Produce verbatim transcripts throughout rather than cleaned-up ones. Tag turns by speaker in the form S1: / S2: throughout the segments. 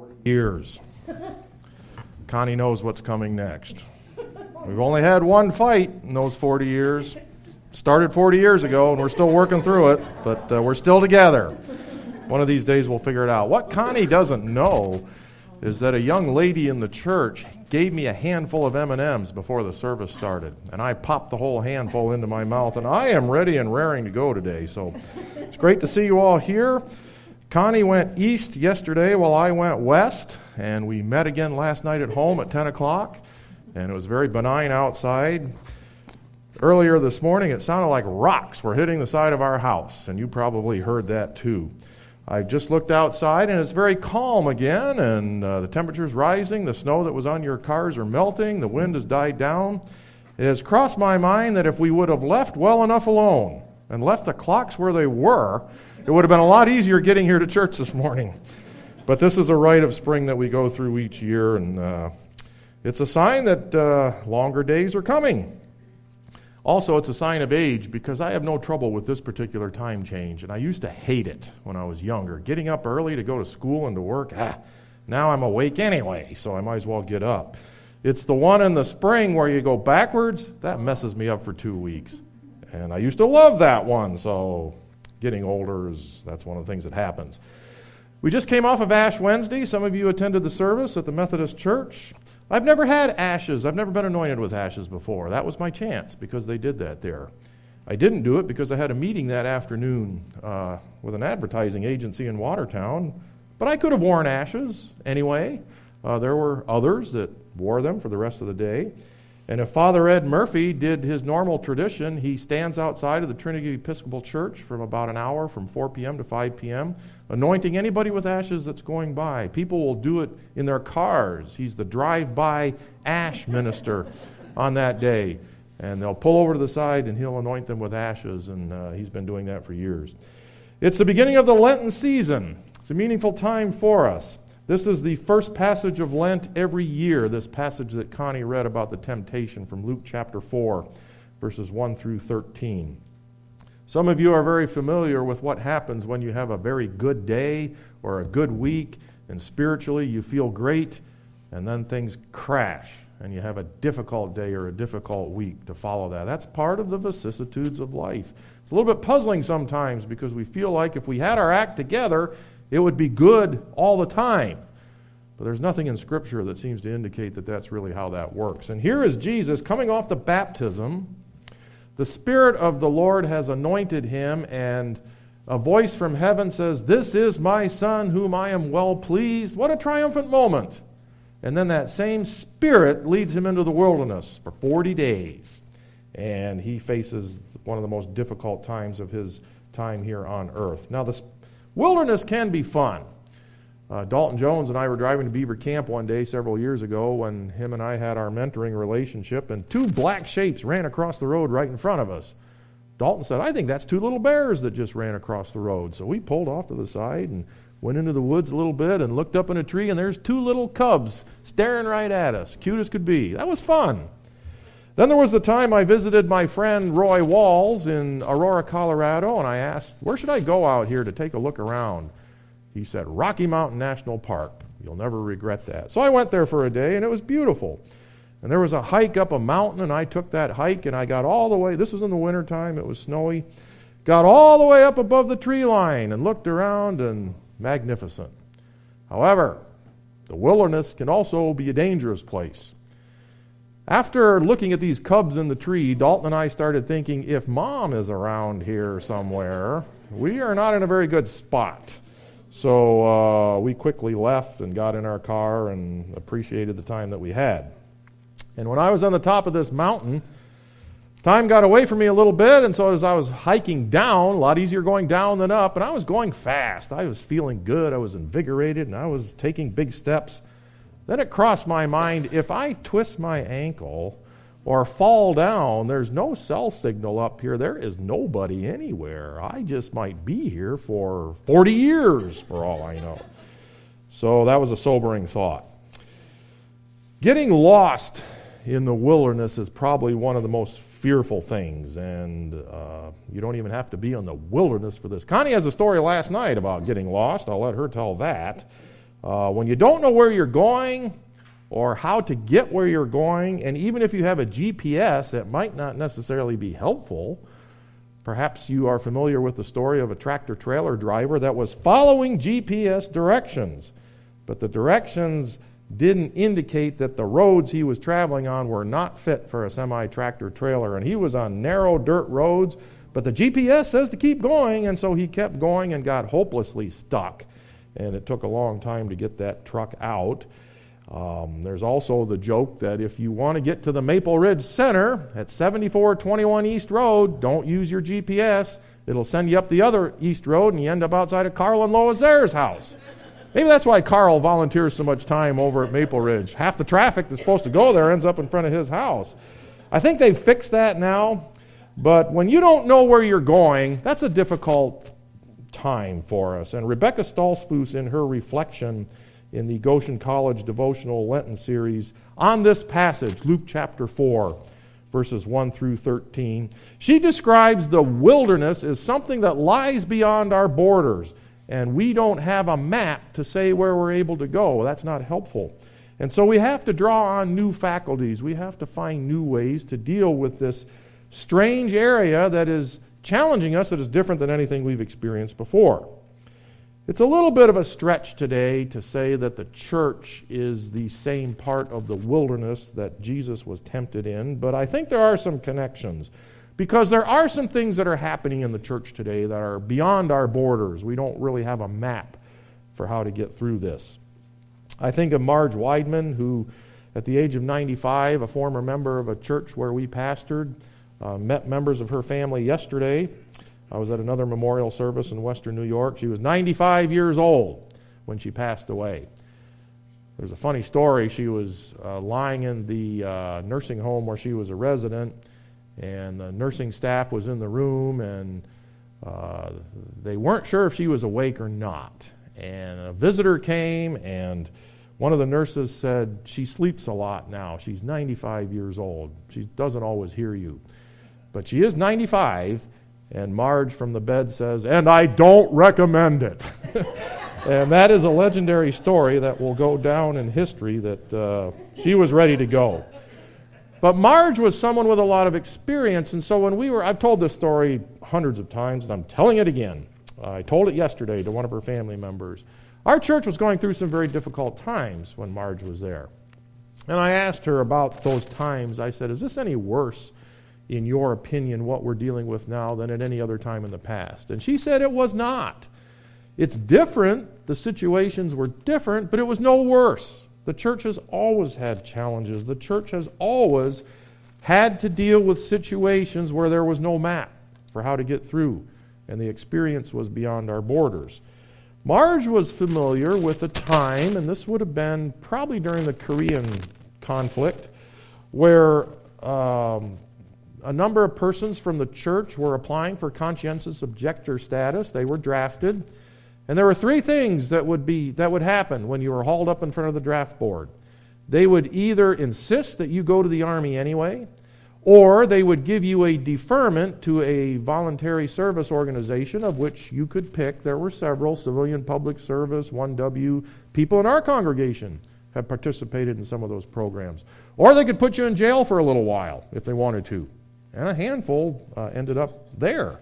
S1: Years. Connie knows what's coming next. We've only had one fight in those forty years. Started forty years ago, and we're still working through it, but uh, we're still together. One of these days we'll figure it out. What Connie doesn't know is that a young lady in the church gave me a handful of M and M's before the service started, and I popped the whole handful into my mouth, and I am ready and raring to go today. So it's great to see you all here. Connie went east yesterday while I went west, and we met again last night at home at ten o'clock, and it was very benign outside. Earlier this morning, it sounded like rocks were hitting the side of our house, and you probably heard that too. I just looked outside, and it's very calm again, and uh, the temperature's rising. The snow that was on your cars are melting. The wind has died down. It has crossed my mind that if we would have left well enough alone and left the clocks where they were, it would have been a lot easier getting here to church this morning. But this is a rite of spring that we go through each year, and uh, it's a sign that uh, longer days are coming. Also, it's a sign of age, because I have no trouble with this particular time change, and I used to hate it when I was younger. Getting up early to go to school and to work, ah, now I'm awake anyway, so I might as well get up. It's the one in the spring where you go backwards, that messes me up for two weeks. And I used to love that one, so getting older, is that's one of the things that happens. We just came off of Ash Wednesday. Some of you attended the service at the Methodist Church. I've never had ashes. I've never been anointed with ashes before. That was my chance because they did that there. I didn't do it because I had a meeting that afternoon uh, with an advertising agency in Watertown, but I could have worn ashes anyway. Uh, there were others that wore them for the rest of the day. And if Father Ed Murphy did his normal tradition, he stands outside of the Trinity Episcopal Church from about an hour, from four p.m. to five p.m., anointing anybody with ashes that's going by. People will do it in their cars. He's the drive-by ash minister on that day. And they'll pull over to the side, and he'll anoint them with ashes, and uh, he's been doing that for years. It's the beginning of the Lenten season. It's a meaningful time for us. This is the first passage of Lent every year, this passage that Connie read about the temptation from Luke chapter four, verses one through thirteen. Some of you are very familiar with what happens when you have a very good day or a good week, and spiritually you feel great, and then things crash, and you have a difficult day or a difficult week to follow that. That's part of the vicissitudes of life. It's a little bit puzzling sometimes because we feel like if we had our act together, it would be good all the time. But there's nothing in Scripture that seems to indicate that that's really how that works. And here is Jesus coming off the baptism. The Spirit of the Lord has anointed him, and a voice from heaven says, "This is my Son, whom I am well pleased." What a triumphant moment. And then that same Spirit leads him into the wilderness for forty days. And he faces one of the most difficult times of his time here on earth. Now, the wilderness can be fun. Uh, Dalton Jones and I were driving to Beaver Camp one day several years ago when him and I had our mentoring relationship, and two black shapes ran across the road right in front of us. Dalton said, "I think that's two little bears that just ran across the road." So we pulled off to the side and went into the woods a little bit and looked up in a tree, and there's two little cubs staring right at us, cute as could be. That was fun. Then there was the time I visited my friend Roy Walls in Aurora, Colorado, and I asked, "Where should I go out here to take a look around?" He said, "Rocky Mountain National Park. You'll never regret that." So I went there for a day, and it was beautiful. And there was a hike up a mountain, and I took that hike, and I got all the way, this was in the wintertime, it was snowy, got all the way up above the tree line and looked around, and magnificent. However, the wilderness can also be a dangerous place. After looking at these cubs in the tree, Dalton and I started thinking, if Mom is around here somewhere, we are not in a very good spot. So uh, we quickly left and got in our car and appreciated the time that we had. And when I was on the top of this mountain, time got away from me a little bit, and so as I was hiking down, a lot easier going down than up, and I was going fast. I was feeling good, I was invigorated, and I was taking big steps. Then it crossed my mind, if I twist my ankle or fall down, there's no cell signal up here. There is nobody anywhere. I just might be here for forty years, for all I know. So that was a sobering thought. Getting lost in the wilderness is probably one of the most fearful things, and uh, you don't even have to be in the wilderness for this. Connie has a story last night about getting lost. I'll let her tell that. Uh, when you don't know where you're going or how to get where you're going, and even if you have a G P S, it might not necessarily be helpful. Perhaps you are familiar with the story of a tractor-trailer driver that was following G P S directions, but the directions didn't indicate that the roads he was traveling on were not fit for a semi-tractor-trailer, and he was on narrow dirt roads, but the G P S says to keep going, and so he kept going and got hopelessly stuck, and it took a long time to get that truck out. Um, there's also the joke that if you want to get to the Maple Ridge Center at seventy-four twenty-one East Road, don't use your G P S. It'll send you up the other East Road, and you end up outside of Carl and Lois Ayers' house. Maybe that's why Carl volunteers so much time over at Maple Ridge. Half the traffic that's supposed to go there ends up in front of his house. I think they've fixed that now, but when you don't know where you're going, that's a difficult time for us. And Rebecca Stolzfus, in her reflection in the Goshen College Devotional Lenten series on this passage, Luke chapter four, verses one through thirteen, she describes the wilderness as something that lies beyond our borders, and we don't have a map to say where we're able to go. That's not helpful. And so we have to draw on new faculties. We have to find new ways to deal with this strange area that is challenging us, that is different than anything we've experienced before. It's a little bit of a stretch today to say that the church is the same part of the wilderness that Jesus was tempted in, but I think there are some connections, because there are some things that are happening in the church today that are beyond our borders. We don't really have a map for how to get through this. I think of Marge Weidman, who at the age of ninety-five, a former member of a church where we pastored, uh, met members of her family yesterday. I was at another memorial service in Western New York. She was ninety-five years old when she passed away. There's a funny story. She was uh, lying in the uh, nursing home where she was a resident, and the nursing staff was in the room, and uh, they weren't sure if she was awake or not. And a visitor came, and one of the nurses said, "She sleeps a lot now. She's ninety-five years old. She doesn't always hear you. But she is ninety-five, and Marge from the bed says, "And I don't recommend it." And that is a legendary story that will go down in history, that uh, she was ready to go. But Marge was someone with a lot of experience, and so when we were, I've told this story hundreds of times, and I'm telling it again. Uh, I told it yesterday to one of her family members. Our church was going through some very difficult times when Marge was there. And I asked her about those times. I said, "Is this any worse, in your opinion, what we're dealing with now than at any other time in the past?" And she said it was not. It's different. The situations were different, but it was no worse. The church has always had challenges. The church has always had to deal with situations where there was no map for how to get through, and the experience was beyond our borders. Marge was familiar with a time, and this would have been probably during the Korean conflict, where um, a number of persons from the church were applying for conscientious objector status. They were drafted. And there were three things that would be that would happen when you were hauled up in front of the draft board. They would either insist that you go to the Army anyway, or they would give you a deferment to a voluntary service organization, of which you could pick. There were several: Civilian Public Service, one W. People in our congregation have participated in some of those programs. Or they could put you in jail for a little while if they wanted to. And a handful uh, ended up there.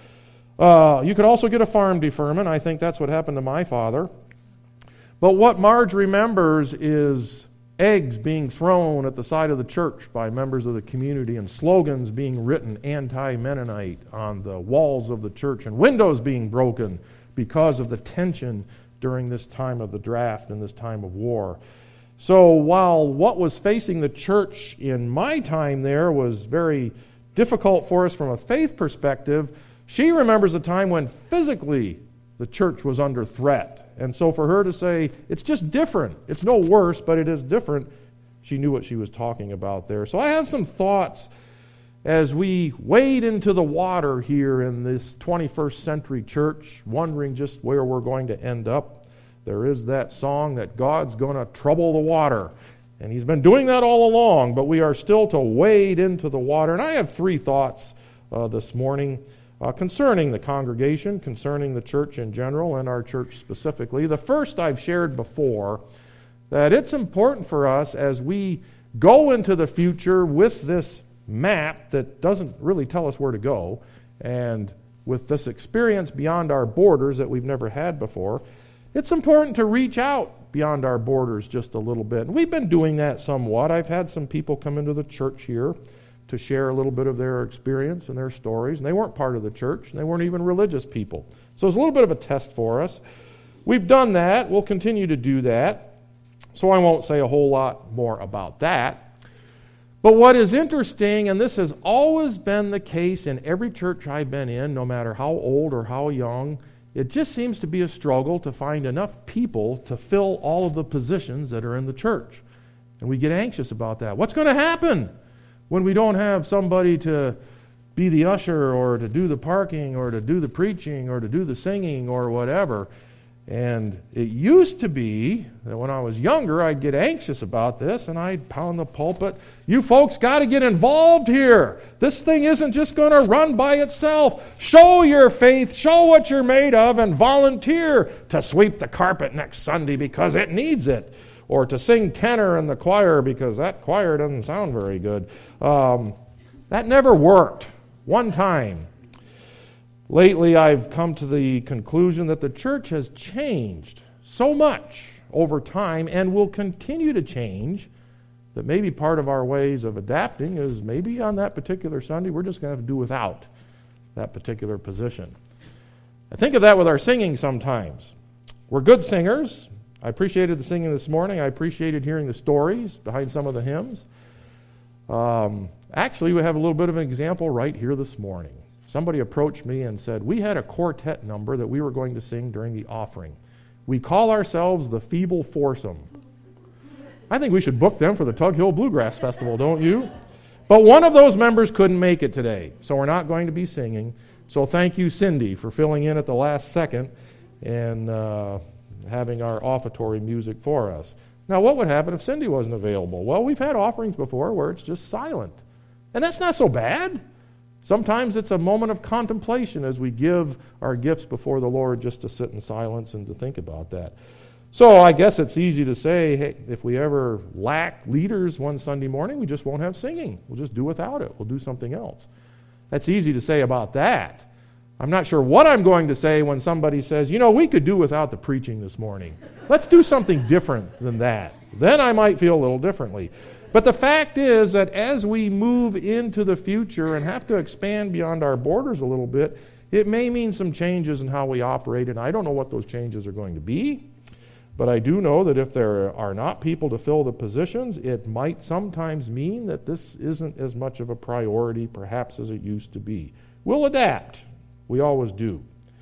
S1: Uh, you could also get a farm deferment. I think that's what happened to my father. But what Marge remembers is eggs being thrown at the side of the church by members of the community, and slogans being written anti-Mennonite on the walls of the church, and windows being broken because of the tension during this time of the draft and this time of war. So while what was facing the church in my time there was very difficult for us from a faith perspective, she remembers a time when physically the church was under threat. And so for her to say, it's just different, it's no worse, but it is different, she knew what she was talking about there. So I have some thoughts as we wade into the water here in this twenty-first century church, wondering just where we're going to end up. There is that song that God's going to trouble the water. And He's been doing that all along, but we are still to wade into the water. And I have three thoughts uh, this morning. uh, concerning the congregation, concerning the church in general, and our church specifically. The first I've shared before, that it's important for us as we go into the future with this map that doesn't really tell us where to go, and with this experience beyond our borders that we've never had before, it's important to reach out beyond our borders just a little bit. And we've been doing that somewhat. I've had some people come into the church here to share a little bit of their experience and their stories, and they weren't part of the church, and they weren't even religious people. So it's a little bit of a test for us. We've done that. We'll continue to do that. So I won't say a whole lot more about that. But what is interesting, and this has always been the case in every church I've been in, no matter how old or how young, it just seems to be a struggle to find enough people to fill all of the positions that are in the church. And we get anxious about that. What's going to happen when we don't have somebody to be the usher or to do the parking or to do the preaching or to do the singing or whatever? And it used to be that when I was younger, I'd get anxious about this, and I'd pound the pulpit. You folks got to get involved here. This thing isn't just going to run by itself. Show your faith, show what you're made of, and volunteer to sweep the carpet next Sunday because it needs it, or to sing tenor in the choir because that choir doesn't sound very good. Um, that never worked. One time. Lately, I've come to the conclusion that the church has changed so much over time and will continue to change that maybe part of our ways of adapting is maybe on that particular Sunday we're just going to have to do without that particular position. I think of that with our singing sometimes. We're good singers. I appreciated the singing this morning. I appreciated hearing the stories behind some of the hymns. Um, actually, we have a little bit of an example right here this morning. Somebody approached me and said, we had a quartet number that we were going to sing during the offering. We call ourselves the Feeble Foursome. I think we should book them for the Tug Hill Bluegrass Festival, don't you? But one of those members couldn't make it today, so we're not going to be singing. So thank you, Cindy, for filling in at the last second and uh, having our offertory music for us. Now, what would happen if Cindy wasn't available? Well, we've had offerings before where it's just silent. And that's not so bad. Sometimes it's a moment of contemplation as we give our gifts before the Lord, just to sit in silence and to think about that. So I guess it's easy to say, hey, if we ever lack leaders one Sunday morning, we just won't have singing. We'll just do without it. We'll do something else. That's easy to say about that. I'm not sure what I'm going to say when somebody says, you know, we could do without the preaching this morning. Let's do something different than that. Then I might feel a little differently. But the fact is that as we move into the future and have to expand beyond our borders a little bit, it may mean some changes in how we operate, and I don't know what those changes are going to be. But I do know that if there are not people to fill the positions, it might sometimes mean that this isn't as much of a priority perhaps as it used to be. We'll adapt. We always do.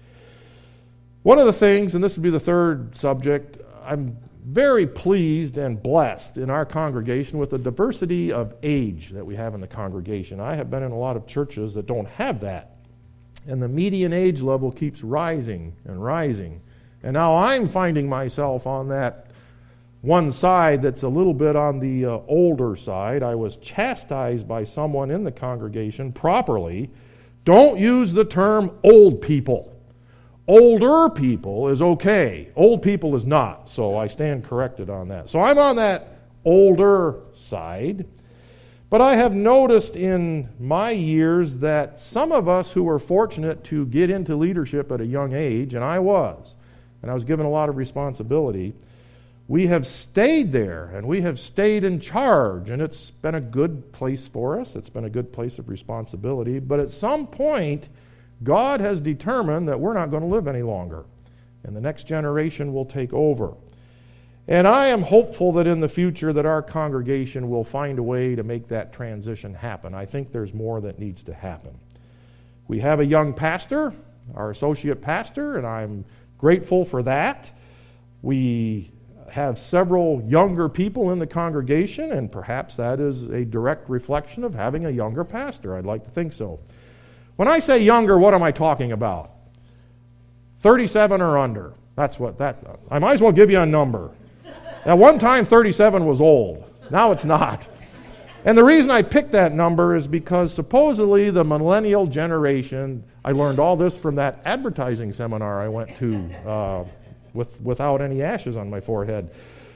S1: One of the things, and this would be the third subject, I'm very pleased and blessed in our congregation with the diversity of age that we have in the congregation. I have been in a lot of churches that don't have that. And the median age level keeps rising and rising. And now I'm finding myself on that one side that's a little bit on the uh, older side. I was chastised by someone in the congregation properly. Don't use the term old people. Older people is okay. Old people is not. So I stand corrected on that. So I'm on that older side. But I have noticed in my years that some of us who were fortunate to get into leadership at a young age, and I was, and I was given a lot of responsibility, we have stayed there, and we have stayed in charge, and it's been a good place for us. It's been a good place of responsibility. But at some point, God has determined that we're not going to live any longer, and the next generation will take over. And I am hopeful that in the future that our congregation will find a way to make that transition happen. I think there's more that needs to happen. We have a young pastor, our associate pastor, and I'm grateful for that. We have several younger people in the congregation, and perhaps that is a direct reflection of having a younger pastor. I'd like to think so. When I say younger, what am I talking about? thirty-seven or under. That's what that, I might as well give you a number. At one time, thirty-seven was old. Now it's not. And the reason I picked that number is because supposedly the millennial generation, I learned all this from that advertising seminar I went to uh, with, without any ashes on my forehead.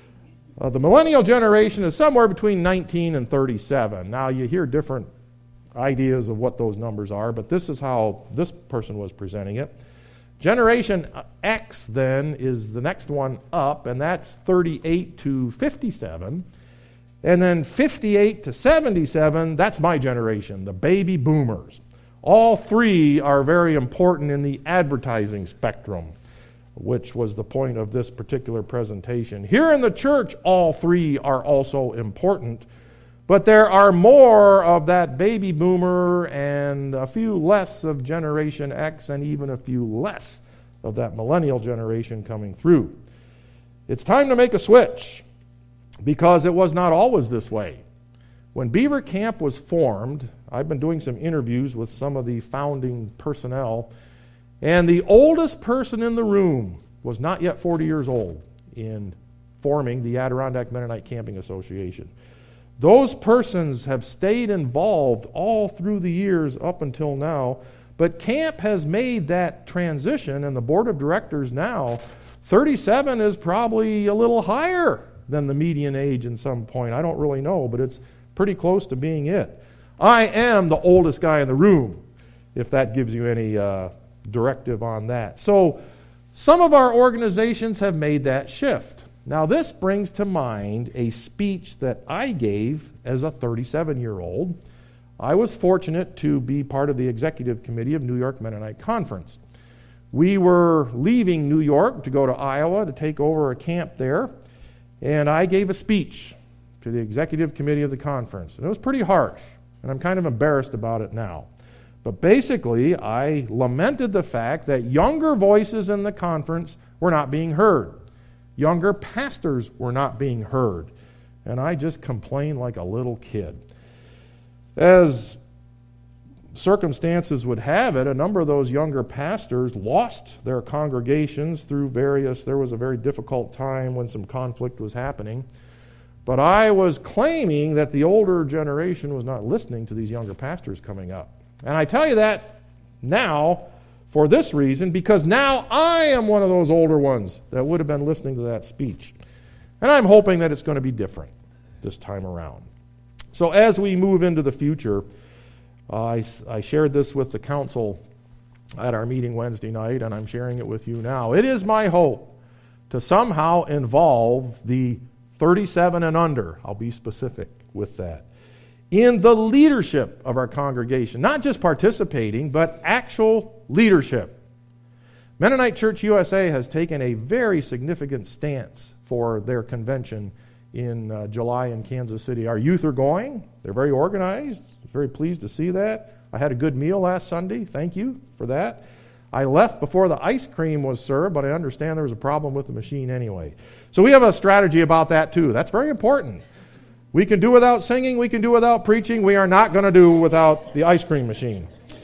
S1: Uh, the millennial generation is somewhere between nineteen and thirty-seven. Now, you hear different ideas of what those numbers are, but this is how this person was presenting it. Generation X, then, is the next one up, and that's thirty-eight to fifty-seven. And then fifty-eight to seventy-seven, that's my generation, the baby boomers. All three are very important in the advertising spectrum, which was the point of this particular presentation. Here in the church, all three are also important, but there are more of that baby boomer and a few less of Generation X and even a few less of that millennial generation coming through. It's time to make a switch, because it was not always this way. When Beaver Camp was formed, I've been doing some interviews with some of the founding personnel, and the oldest person in the room was not yet forty years old in forming the Adirondack Mennonite Camping Association. Those persons have stayed involved all through the years up until now, but camp has made that transition, and the board of directors now, thirty-seven is probably a little higher than the median age in some point. I don't really know, but it's pretty close to being it. I am the oldest guy in the room, if that gives you any uh, directive on that. So some of our organizations have made that shift. Now this brings to mind a speech that I gave as a thirty-seven-year-old. I was fortunate to be part of the executive committee of New York Mennonite Conference. We were leaving New York to go to Iowa to take over a camp there, and I gave a speech to the executive committee of the conference. And it was pretty harsh, and I'm kind of embarrassed about it now. But basically, I lamented the fact that younger voices in the conference were not being heard. Younger pastors were not being heard. And I just complained like a little kid. As circumstances would have it, a number of those younger pastors lost their congregations through various, there was a very difficult time when some conflict was happening. But I was claiming that the older generation was not listening to these younger pastors coming up. And I tell you that now for this reason, because now I am one of those older ones that would have been listening to that speech. And I'm hoping that it's going to be different this time around. So as we move into the future, Uh, I, I shared this with the council at our meeting Wednesday night, and I'm sharing it with you now. It is my hope to somehow involve the thirty-seven and under, I'll be specific with that, in the leadership of our congregation. Not just participating, but actual leadership. Mennonite Church U S A has taken a very significant stance for their convention in uh, July in Kansas City. Our youth are going. They're very organized. Very pleased to see that. I had a good meal last Sunday. Thank you for that. I left before the ice cream was served, but I understand there was a problem with the machine anyway. So we have a strategy about that too. That's very important. We can do without singing. We can do without preaching. We are not going to do without the ice cream machine.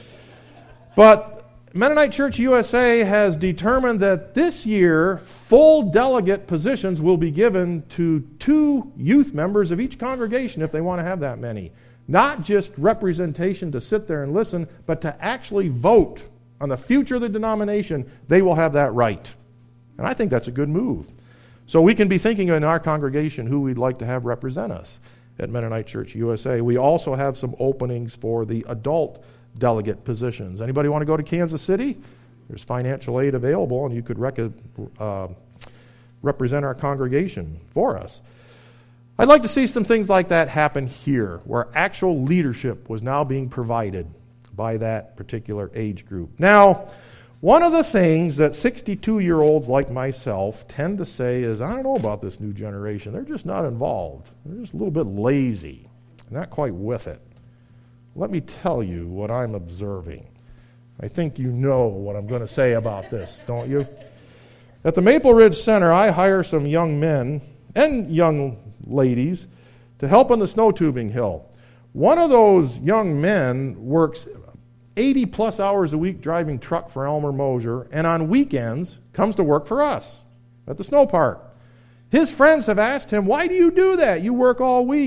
S1: But Mennonite Church U S A has determined that this year full delegate positions will be given to two youth members of each congregation if they want to have that many. Not just representation to sit there and listen, but to actually vote on the future of the denomination. They will have that right. And I think that's a good move. So we can be thinking in our congregation who we'd like to have represent us at Mennonite Church U S A. We also have some openings for the adult delegate positions. Anybody want to go to Kansas City? There's financial aid available, and you could rec- uh, represent our congregation for us. I'd like to see some things like that happen here, where actual leadership was now being provided by that particular age group. Now, one of the things that sixty-two-year-olds like myself tend to say is, I don't know about this new generation. They're just not involved. They're just a little bit lazy, not quite with it. Let me tell you what I'm observing. I think you know what I'm going to say about this, don't you? At the Maple Ridge Center, I hire some young men and young ladies to help on the snow tubing hill. One of those young men works eighty plus hours a week driving truck for Elmer Mosier, and on weekends comes to work for us at the snow park. His friends have asked him, why do you do that? You work all week.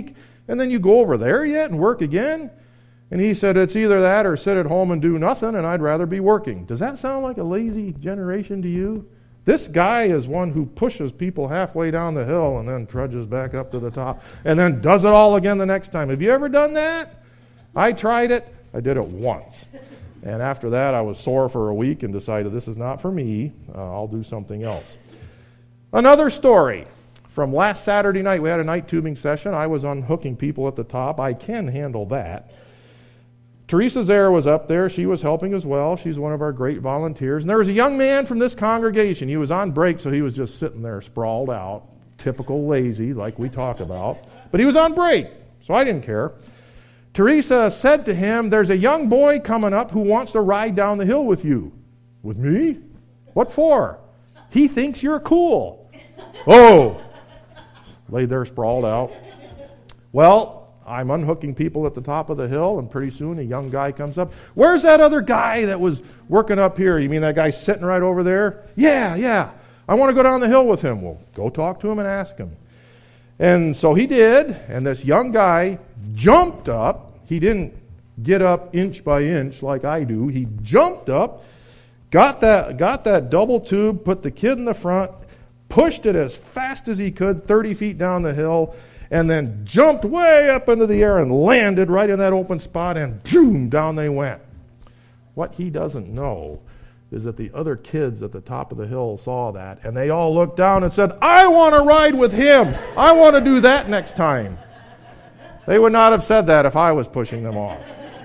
S1: And then you go over there yet and work again? And he said, it's either that or sit at home and do nothing, and I'd rather be working. Does that sound like a lazy generation to you? This guy is one who pushes people halfway down the hill and then trudges back up to the top and then does it all again the next time. Have you ever done that? I tried it. I did it once. And after that, I was sore for a week and decided this is not for me. Uh, I'll do something else. Another story from last Saturday night. We had a night tubing session. I was unhooking people at the top. I can handle that. Teresa Zare was up there. She was helping as well. She's one of our great volunteers. And there was a young man from this congregation. He was on break, so he was just sitting there sprawled out. Typical lazy, like we talk about. But he was on break, so I didn't care. Teresa said to him, there's a young boy coming up who wants to ride down the hill with you. With me? What for? He thinks you're cool. Oh! Lay there sprawled out. Well, I'm unhooking people at the top of the hill, and pretty soon a young guy comes up. Where's that other guy that was working up here? You mean that guy sitting right over there? Yeah, yeah. I want to go down the hill with him. Well, go talk to him and ask him. And so he did, and this young guy jumped up. He didn't get up inch by inch like I do. He jumped up, got that, got that double tube, put the kid in the front, pushed it as fast as he could, thirty feet down the hill, and then jumped way up into the air and landed right in that open spot, and boom, down they went. What he doesn't know is that the other kids at the top of the hill saw that, and they all looked down and said, I want to ride with him. I want to do that next time. They would not have said that if I was pushing them off.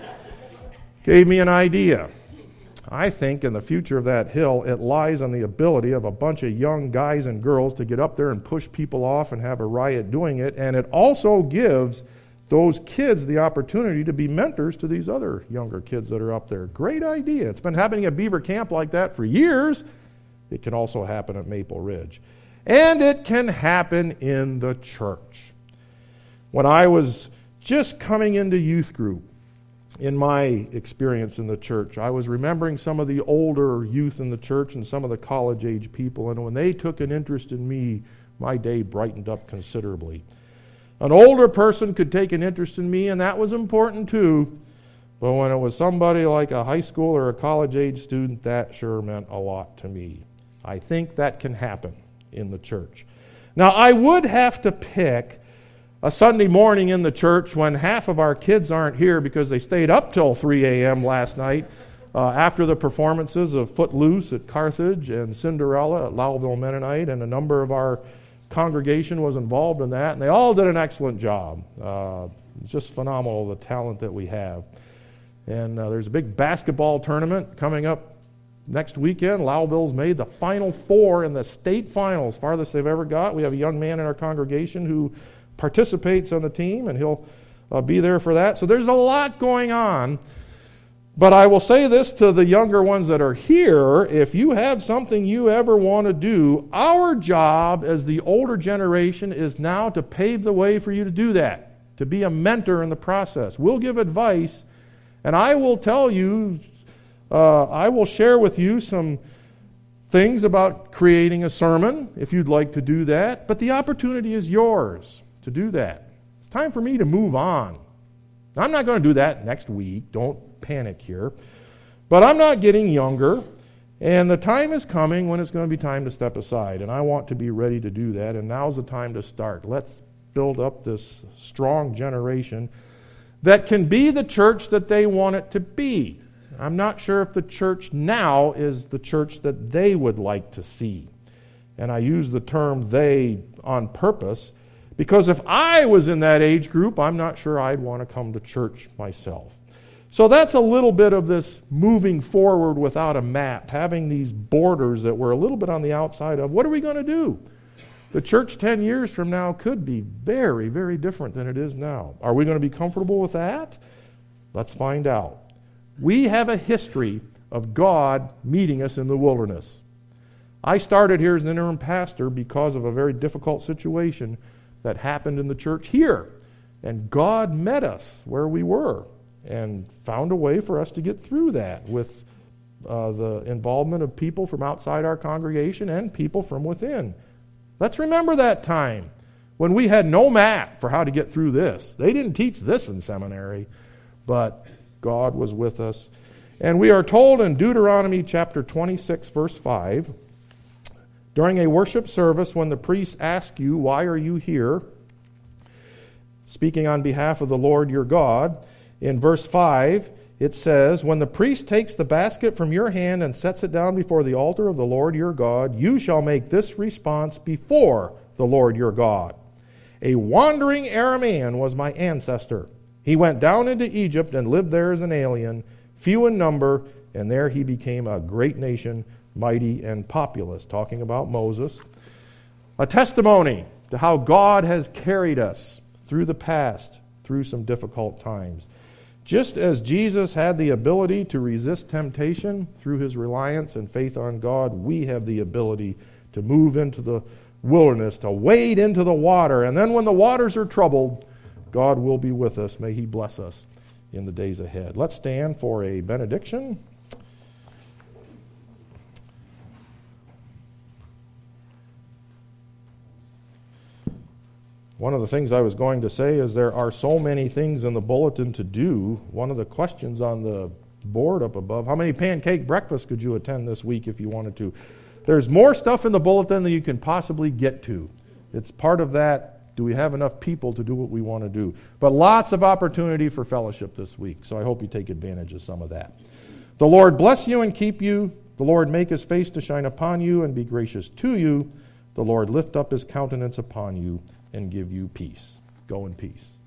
S1: Gave me an idea. I think in the future of that hill, it lies on the ability of a bunch of young guys and girls to get up there and push people off and have a riot doing it. And it also gives those kids the opportunity to be mentors to these other younger kids that are up there. Great idea. It's been happening at Beaver Camp like that for years. It can also happen at Maple Ridge. And it can happen in the church. When I was just coming into youth group, in my experience in the church, I was remembering some of the older youth in the church and some of the college-age people, and when they took an interest in me, my day brightened up considerably. An older person could take an interest in me, and that was important too, but when it was somebody like a high school or a college-age student, that sure meant a lot to me. I think that can happen in the church. Now, I would have to pick a Sunday morning in the church when half of our kids aren't here because they stayed up till three a.m. last night uh, after the performances of Footloose at Carthage and Cinderella at Lowellville Mennonite, and a number of our congregation was involved in that, and they all did an excellent job. Uh, it's just phenomenal, the talent that we have. And uh, there's a big basketball tournament coming up next weekend. Lowellville's made the Final Four in the state finals, farthest they've ever got. We have a young man in our congregation who participates on the team, and he'll uh, be there for that. So there's a lot going on. But I will say this to the younger ones that are here: if you have something you ever want to do, our job as the older generation is now to pave the way for you to do that, to be a mentor in the process. We'll give advice, and I will tell you, uh, I will share with you some things about creating a sermon, if you'd like to do that, but the opportunity is yours to do that. It's time for me to move on. Now, I'm not going to do that next week. Don't panic here. But I'm not getting younger, and the time is coming when it's going to be time to step aside, and I want to be ready to do that, and now's the time to start. Let's build up this strong generation that can be the church that they want it to be. I'm not sure if the church now is the church that they would like to see. And I use the term they on purpose, because if I was in that age group, I'm not sure I'd want to come to church myself. So that's a little bit of this moving forward without a map, having these borders that we're a little bit on the outside of. What are we going to do? The church ten years from now could be very, very different than it is now. Are we going to be comfortable with that? Let's find out. We have a history of God meeting us in the wilderness. I started here as an interim pastor because of a very difficult situation that happened in the church here. And God met us where we were and found a way for us to get through that with uh, the involvement of people from outside our congregation and people from within. Let's remember that time when we had no map for how to get through this. They didn't teach this in seminary, but God was with us. And we are told in Deuteronomy chapter twenty-six, verse five, during a worship service, when the priests ask you, why are you here? Speaking on behalf of the Lord your God, in verse five, it says, when the priest takes the basket from your hand and sets it down before the altar of the Lord your God, you shall make this response before the Lord your God. A wandering Aramean was my ancestor. He went down into Egypt and lived there as an alien, few in number, and there he became a great nation, mighty and populous. Talking about Moses. A testimony to how God has carried us through the past, through some difficult times. Just as Jesus had the ability to resist temptation through his reliance and faith on God, we have the ability to move into the wilderness, to wade into the water, and then when the waters are troubled, God will be with us. May he bless us in the days ahead. Let's stand for a benediction. One of the things I was going to say is there are so many things in the bulletin to do. One of the questions on the board up above, how many pancake breakfasts could you attend this week if you wanted to? There's more stuff in the bulletin than you can possibly get to. It's part of that. Do we have enough people to do what we want to do? But lots of opportunity for fellowship this week, so I hope you take advantage of some of that. The Lord bless you and keep you. The Lord make his face to shine upon you and be gracious to you. The Lord lift up his countenance upon you and give you peace. Go in peace.